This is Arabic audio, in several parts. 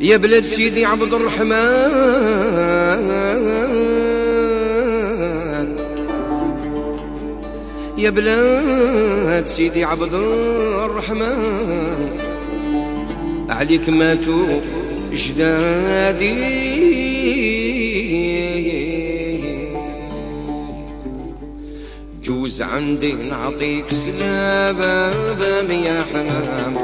يا بلاد سيدي عبد الرحمن، يا بلاد سيدي عبد الرحمن، عليك ماتوا جدادي، جوز عندي نعطيك سلابة يا حمام،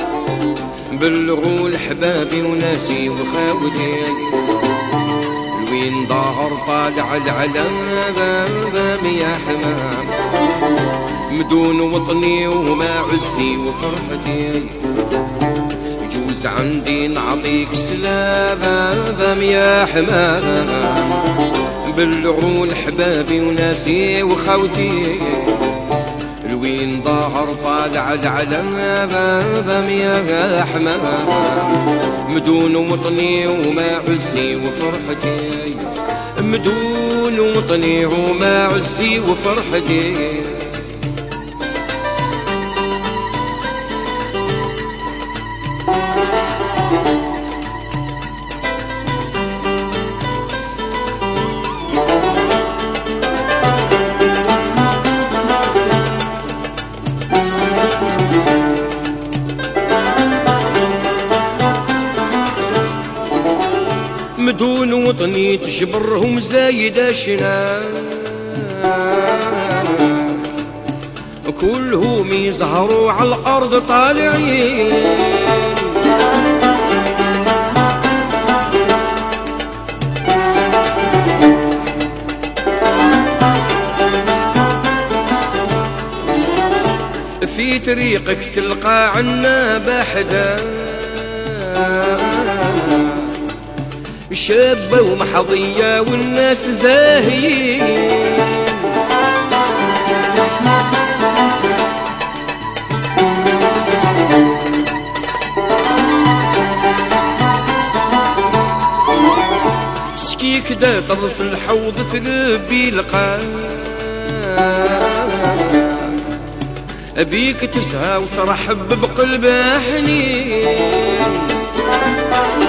بلغوا لحبابي وناسي وخاوتي، لوين ظهر طالع العلم يا حمام، مدون وطني وما عزي وفرحتي، جوز عندي نعطيك سلابة يا حمام، بلغوا لحبابي وناسي وخاوتي، لوين ظهر طالع العلم يا حمام، مدون وطني وما عزي وفرحتي، مدون وطني وما عزي وفرحتي. مدون وطني تجبرهم زايدة شنا، كلهم يزهروا على الأرض طالعين، في طريقك تلقى عنا بحدا شابة ومحظية والناس زاهيين، سكي كدا طرف الحوض تلبي لقا، أبيك تسهى وترحب بقلب حنين،